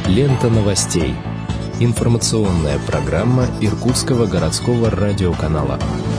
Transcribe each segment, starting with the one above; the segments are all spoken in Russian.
Лента новостей. Информационная программа Иркутского городского радиоканала.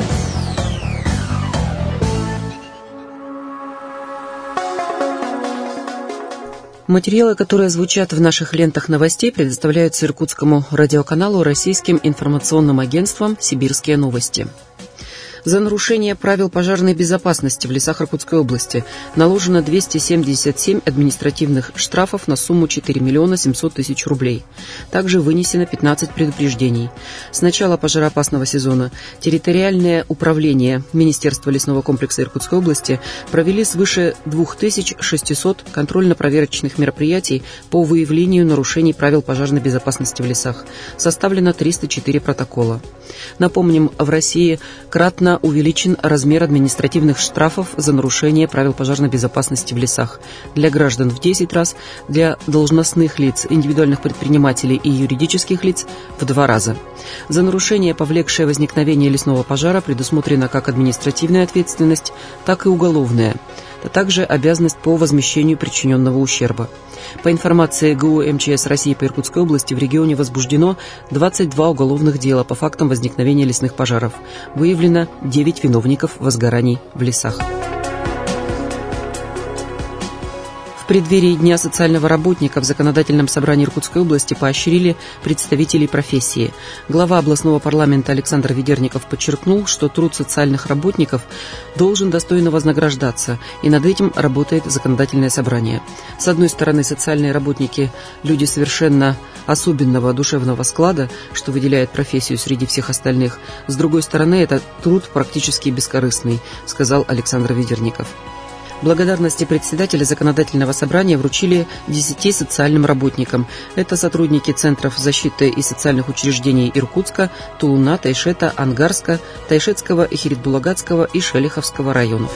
Материалы, которые звучат в наших лентах новостей, предоставляются Иркутскому радиоканалу российским информационным агентством «Сибирские новости». За нарушение правил пожарной безопасности в лесах Иркутской области наложено 277 административных штрафов на сумму 4 700 000 рублей. Также вынесено 15 предупреждений. С начала пожароопасного сезона территориальное управление Министерства лесного комплекса Иркутской области провели свыше 2600 контрольно-проверочных мероприятий по выявлению нарушений правил пожарной безопасности в лесах. Составлено 304 протокола. Напомним, в России кратно увеличен размер административных штрафов за нарушение правил пожарной безопасности в лесах. Для граждан в 10 раз, для должностных лиц, индивидуальных предпринимателей и юридических лиц в 2 раза. За нарушение, повлекшее возникновение лесного пожара, предусмотрена как административная ответственность, так и уголовная, а также обязанность по возмещению причиненного ущерба. По информации ГУ МЧС России по Иркутской области, в регионе возбуждено 22 уголовных дела по фактам возникновения лесных пожаров. Выявлено 9 виновников возгораний в лесах. В преддверии Дня социального работника в Законодательном собрании Иркутской области поощрили представителей профессии. Глава областного парламента Александр Ведерников подчеркнул, что труд социальных работников должен достойно вознаграждаться, и над этим работает Законодательное собрание. С одной стороны, социальные работники – люди совершенно особенного душевного склада, что выделяет профессию среди всех остальных. С другой стороны, это труд практически бескорыстный, сказал Александр Ведерников. Благодарности председателя Законодательного собрания вручили 10 социальным работникам. Это сотрудники Центров защиты и социальных учреждений Иркутска, Тулуна, Тайшета, Ангарска, Тайшетского, Ихирит-Булагатского и Шелиховского районов.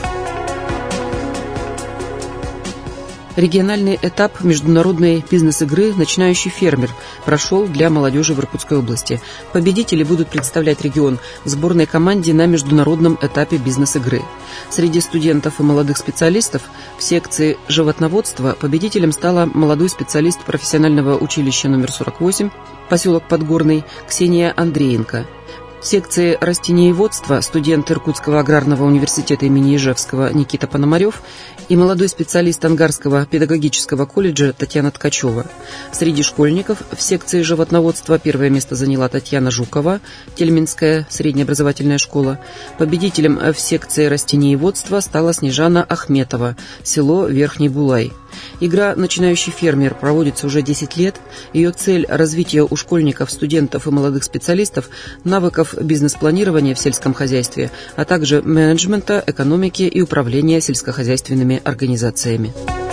Региональный этап международной бизнес-игры «Начинающий фермер» прошел для молодежи в Иркутской области. Победители будут представлять регион в сборной команде на международном этапе бизнес-игры. Среди студентов и молодых специалистов в секции животноводства победителем стала молодой специалист профессионального училища номер 48, поселок Подгорный, Ксения Андреенко. В секции растениеводства студент Иркутского аграрного университета имени Ижевского Никита Пономарев и молодой специалист Ангарского педагогического колледжа Татьяна Ткачева. Среди школьников в секции животноводства первое место заняла Татьяна Жукова, Тельминская среднеобразовательная школа. Победителем в секции растениеводства стала Снежана Ахметова, село Верхний Булай. Игра «Начинающий фермер» проводится уже 10 лет. Ее цель – развитие у школьников, студентов и молодых специалистов навыков бизнес-планирования в сельском хозяйстве, а также менеджмента, экономики и управления сельскохозяйственными организациями.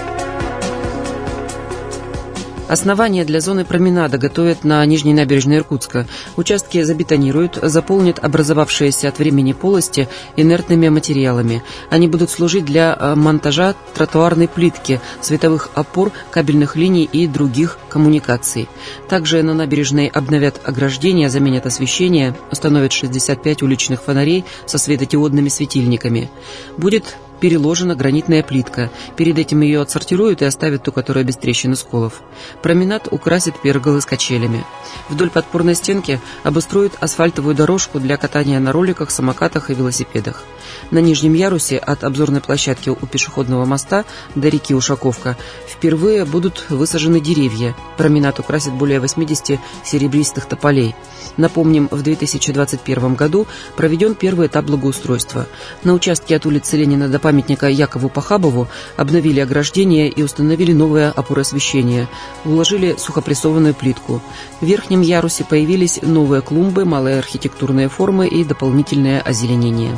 Основание для зоны променада готовят на Нижней набережной Иркутска. Участки забетонируют, заполнят образовавшиеся от времени полости инертными материалами. Они будут служить для монтажа тротуарной плитки, световых опор, кабельных линий и других коммуникаций. Также на набережной обновят ограждения, заменят освещение, установят 65 уличных фонарей со светодиодными светильниками. Будет переложена гранитная плитка. Перед этим ее отсортируют и оставят ту, которая без трещин и сколов. Променад украсит перголы с качелями. Вдоль подпорной стенки обустроят асфальтовую дорожку для катания на роликах, самокатах и велосипедах. На нижнем ярусе от обзорной площадки у пешеходного моста до реки Ушаковка впервые будут высажены деревья. Променад украсит более 80 серебристых тополей. Напомним, в 2021 году проведен первый этап благоустройства. На участке от улицы Ленина до памятника Якову Пахабову обновили ограждение и установили новые опоры освещения. Уложили сухопрессованную плитку. В верхнем ярусе появились новые клумбы, малые архитектурные формы и дополнительное озеленение.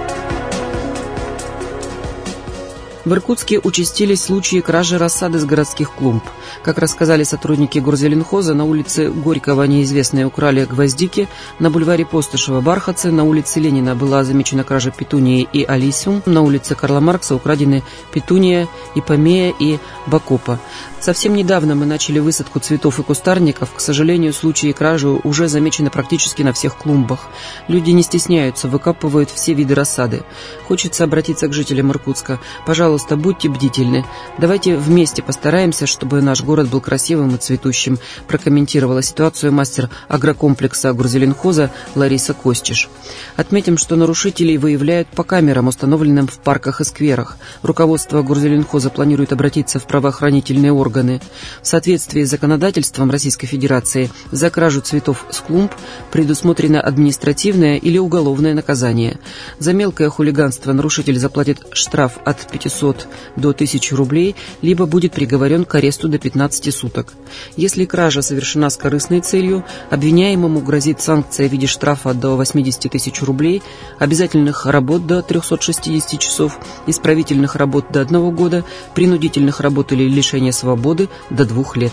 В Иркутске участились случаи кражи рассады с городских клумб. Как рассказали сотрудники горзеленхоза, на улице Горького неизвестные украли гвоздики, на бульваре Постышева бархатцы, на улице Ленина была замечена кража петунии и алисиум, на улице Карла Маркса украдены петуния, ипомея и бакопа. Совсем недавно мы начали высадку цветов и кустарников. К сожалению, случаи кражи уже замечены практически на всех клумбах. Люди не стесняются, выкапывают все виды рассады. Хочется обратиться к жителям Иркутска. Пожалуйста, будьте бдительны. Давайте вместе постараемся, чтобы наш город был красивым и цветущим, прокомментировала ситуацию мастер агрокомплекса Гурзеленхоза Лариса Костиш. Отметим, что нарушителей выявляют по камерам, установленным в парках и скверах. Руководство Гурзеленхоза планирует обратиться в правоохранительные органы. В соответствии с законодательством Российской Федерации за кражу цветов с клумб предусмотрено административное или уголовное наказание. За мелкое хулиганство нарушитель заплатит штраф от 500 до 1000 рублей, либо будет приговорен к аресту до 15 суток. Если кража совершена с корыстной целью, обвиняемому грозит санкция в виде штрафа до 80 тысяч рублей, обязательных работ до 360 часов, исправительных работ до 1 года, принудительных работ или лишения свободы до 2 лет.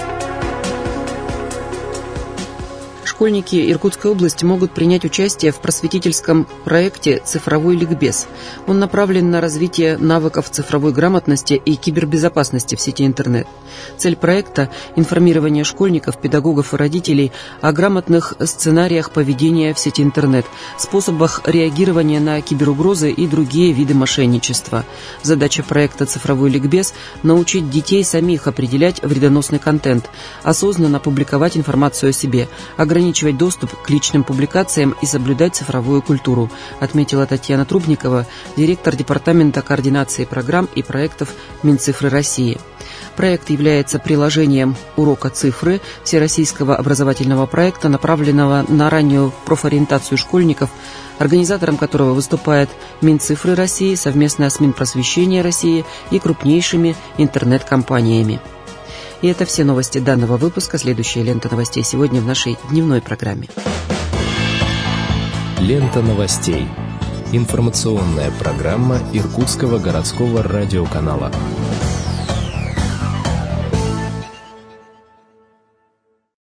Школьники Иркутской области могут принять участие в просветительском проекте «Цифровой ликбез». Он направлен на развитие навыков цифровой грамотности и кибербезопасности в сети интернет. Цель проекта – информирование школьников, педагогов и родителей о грамотных сценариях поведения в сети интернет, способах реагирования на киберугрозы и другие виды мошенничества. Задача проекта «Цифровой ликбез» – научить детей самих определять вредоносный контент, осознанно публиковать информацию о себе, ограничивать доступ к личным публикациям и соблюдать цифровую культуру, отметила Татьяна Трубникова, директор Департамента координации программ и проектов Минцифры России. Проект является приложением урока цифры всероссийского образовательного проекта, направленного на раннюю профориентацию школьников, организатором которого выступает Минцифры России совместно с Минпросвещения России и крупнейшими интернет-компаниями. И это все новости данного выпуска. Следующая лента новостей сегодня в нашей дневной программе. Лента новостей. Информационная программа Иркутского городского радиоканала.